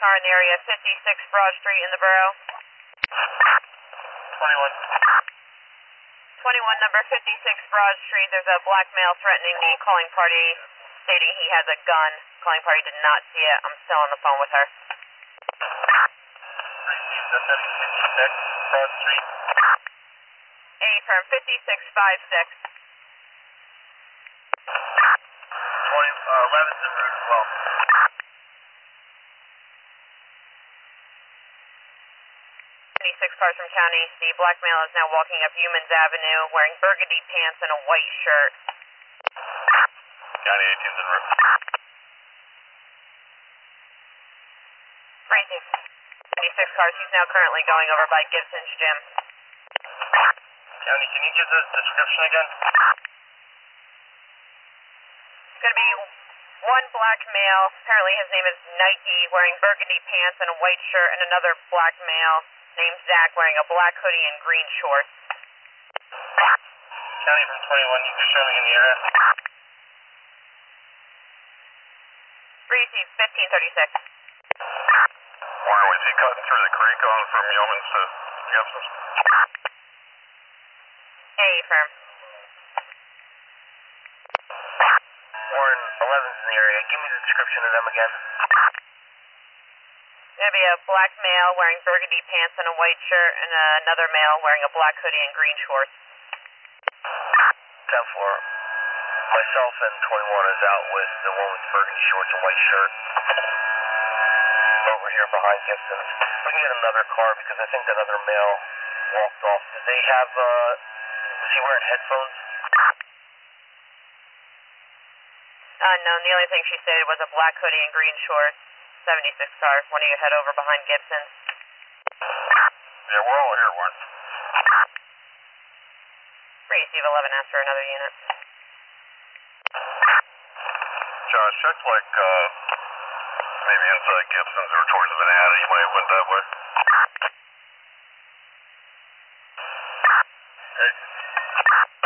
are in the area, 56 Broad Street in the borough. 21. 21, number 56 Broad Street. There's a black male threatening the calling party, stating he has a gun. Calling party did not see it. I'm still on the phone with her. Received 56 Broad Street. A firm 5656. 11's en route as well. 26 cars from county. The black male is now walking up Humans Avenue wearing burgundy pants and a white shirt. County 18's en route. Crazy. 26 cars. He's now currently going over by Gibson's gym. County, can you give the description again? Going to be one black male. Apparently his name is Nike, wearing burgundy pants and a white shirt, and another black male named Zach wearing a black hoodie and green shorts. County from 21, you can show me in the area. Receive 1536. Where was he cutting through the creek on from Yeomans to Gibson's? A firm. Warren, 11's in the area. Give me the description of them again. Going to be a black male wearing burgundy pants and a white shirt, and another male wearing a black hoodie and green shorts. 10-4. Myself and 21 is out with the one with the burgundy shorts and white shirt. Over here behind Gibson's. We can get another car because I think that other male walked off. Did they have, was he wearing headphones? Unknown. The only thing she stated was a black hoodie and green shorts. 76 car. Why don't you head over behind Gibson's? Yeah, we're all here, Warren. Receive 11, ask for another unit. Josh, check like, maybe inside Gibson's or towards Manhattan. You might have went that way. Hey.